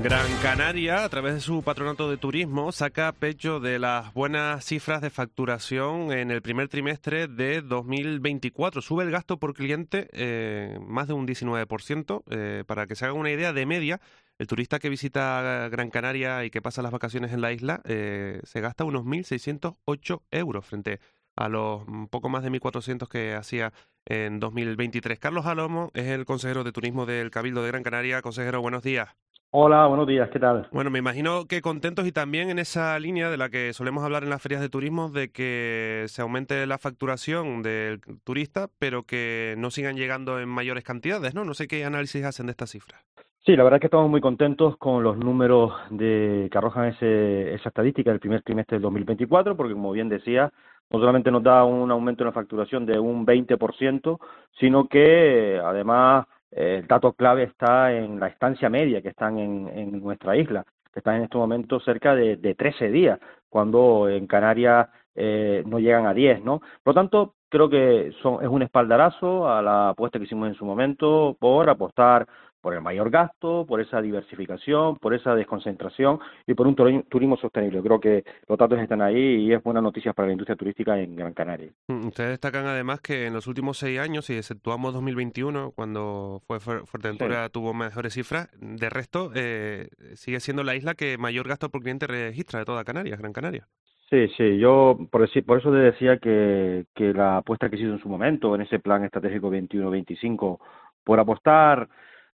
Gran Canaria, a través de su patronato de turismo, saca pecho de las buenas cifras de facturación en el primer trimestre de 2024. Sube el gasto por cliente más de un 19%. Para que se hagan una idea, de media, el turista que visita Gran Canaria y que pasa las vacaciones en la isla se gasta unos 1.608 euros frente a los poco más de 1.400 que hacía en 2023. Carlos Alomo es el consejero de turismo del Cabildo de Gran Canaria. Consejero, buenos días. Hola, buenos días, ¿qué tal? Bueno, me imagino que contentos y también en esa línea de la que solemos hablar en las ferias de turismo, de que se aumente la facturación del turista, pero que no sigan llegando en mayores cantidades, ¿no? No sé qué análisis hacen de estas cifras. Sí, la verdad es que estamos muy contentos con los números que arrojan esa estadística del primer trimestre del 2024, porque como bien decía, no solamente nos da un aumento en la facturación de un 20%, sino que además el dato clave está en la estancia media que están en nuestra isla, que están en este momento cerca de 13 días, cuando en Canarias no llegan a 10, ¿no? Por lo tanto, creo que es un espaldarazo a la apuesta que hicimos en su momento por apostar por el mayor gasto, por esa diversificación, por esa desconcentración y por un turismo sostenible. Creo que los datos están ahí y es buena noticia para la industria turística en Gran Canaria. Ustedes destacan además que en los últimos 6 años, si exceptuamos 2021, cuando Fuerteventura tuvo mejores cifras, de resto sigue siendo la isla que mayor gasto por cliente registra de toda Canarias, Gran Canaria. Sí, yo por eso te decía que la apuesta que se hizo en su momento, en ese plan estratégico 21-25, por apostar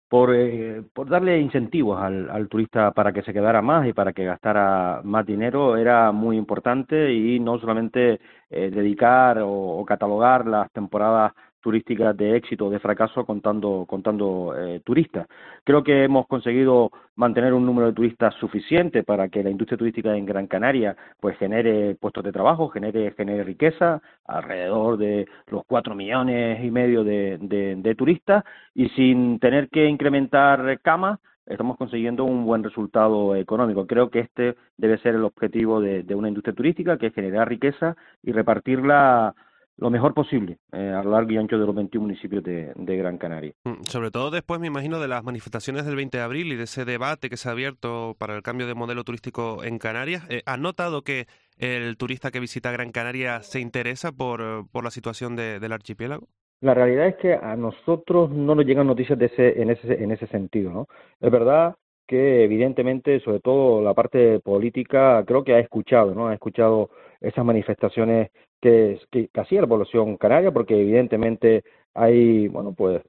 por darle incentivos al turista para que se quedara más y para que gastara más dinero era muy importante, y no solamente dedicar o catalogar las temporadas turísticas de éxito o de fracaso contando turistas. Creo que hemos conseguido mantener un número de turistas suficiente para que la industria turística en Gran Canaria pues genere puestos de trabajo, genere riqueza, alrededor de los 4,5 millones de turistas, y sin tener que incrementar camas estamos consiguiendo un buen resultado económico. Creo que este debe ser el objetivo de una industria turística, que es generar riqueza y repartirla lo mejor posible a lo largo y ancho de los 21 municipios de Gran Canaria. Sobre todo después, me imagino, de las manifestaciones del 20 de abril y de ese debate que se ha abierto para el cambio de modelo turístico en Canarias. ¿Ha notado que el turista que visita Gran Canaria se interesa por la situación del archipiélago? La realidad es que a nosotros no nos llegan noticias en ese sentido, ¿no? Es verdad que evidentemente, sobre todo la parte política, creo que ha escuchado, ¿no? Ha escuchado esas manifestaciones que hacía la población canaria, porque evidentemente hay, bueno, pues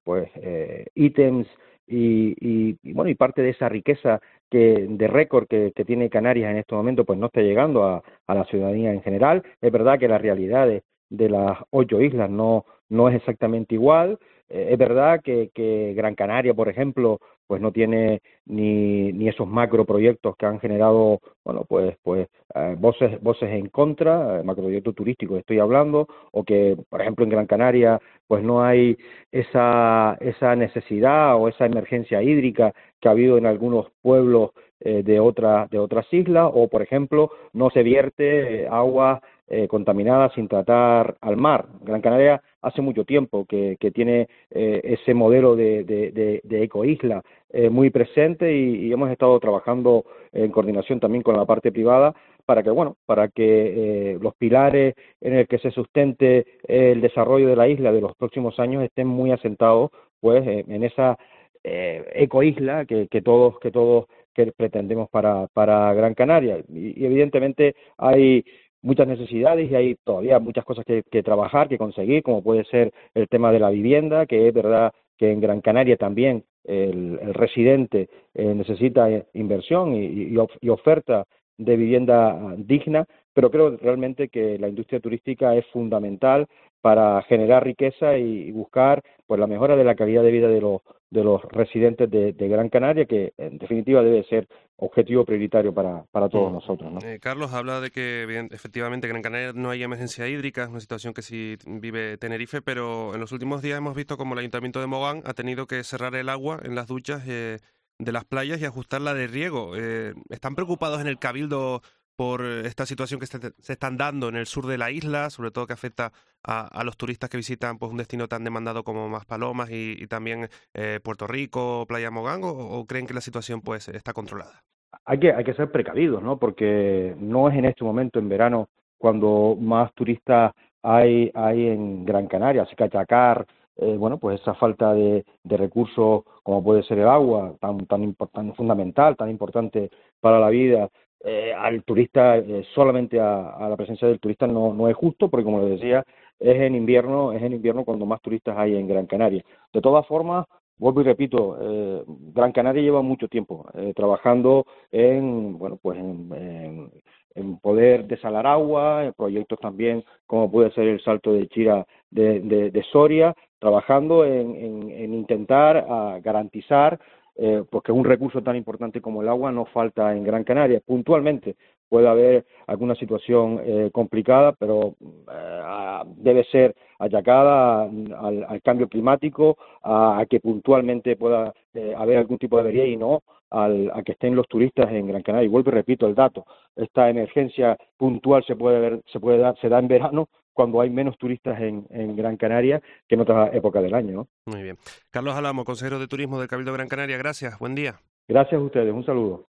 ítems y parte de esa riqueza de récord que tiene Canarias en este momento, pues no está llegando a la ciudadanía en general. Es verdad que las realidades de las 8 islas no es exactamente igual. Es verdad que Gran Canaria, por ejemplo, pues no tiene ni esos macroproyectos que han generado, bueno, pues voces en contra, macroproyectos turísticos estoy hablando, o que, por ejemplo, en Gran Canaria pues no hay esa necesidad o esa emergencia hídrica que ha habido en algunos pueblos de otras islas, o, por ejemplo, no se vierte agua contaminada sin tratar al mar. Gran Canaria hace mucho tiempo que tiene ese modelo de ecoisla muy presente, y hemos estado trabajando en coordinación también con la parte privada para que los pilares en el que se sustente el desarrollo de la isla de los próximos años estén muy asentados pues en esa ecoisla que todos que pretendemos para Gran Canaria. Y evidentemente hay muchas necesidades y hay todavía muchas cosas que trabajar, que conseguir, como puede ser el tema de la vivienda, que es verdad que en Gran Canaria también el residente necesita inversión y oferta de vivienda digna, pero creo realmente que la industria turística es fundamental para generar riqueza y buscar pues la mejora de la calidad de vida de los residentes de Gran Canaria, que en definitiva debe ser objetivo prioritario para todos nosotros, ¿no? Carlos habla de que efectivamente en Gran Canaria no hay emergencia hídrica, es una situación que sí vive Tenerife, pero en los últimos días hemos visto como el Ayuntamiento de Mogán ha tenido que cerrar el agua en las duchas de las playas y ajustarla de riego. ¿Están preocupados en el Cabildo por esta situación que se están dando en el sur de la isla, sobre todo que afecta a los turistas que visitan pues un destino tan demandado como Maspalomas y también Puerto Rico, Playa Mogán, o creen que la situación pues está controlada? Hay que ser precavidos, ¿no? Porque no es en este momento, en verano, cuando más turistas hay en Gran Canaria, así que achacar, bueno, pues esa falta de recursos como puede ser el agua, tan fundamental, tan importante para la vida, al turista, solamente a la presencia del turista no es justo, porque como les decía, es en invierno cuando más turistas hay en Gran Canaria. De todas formas, vuelvo y repito, Gran Canaria lleva mucho tiempo trabajando en, bueno, pues en poder desalar agua, en proyectos también como puede ser el Salto de Chira de Soria, trabajando en intentar garantizar porque un recurso tan importante como el agua no falta en Gran Canaria. Puntualmente puede haber alguna situación complicada, pero debe ser achacada al cambio climático, a que puntualmente pueda haber algún tipo de avería y no a que estén los turistas en Gran Canaria. Y vuelvo y repito el dato, esta emergencia puntual se da en verano, cuando hay menos turistas en Gran Canaria que en otras épocas del año, ¿no? Muy bien. Carlos Alamo, consejero de Turismo del Cabildo de Gran Canaria, gracias, buen día. Gracias a ustedes, un saludo.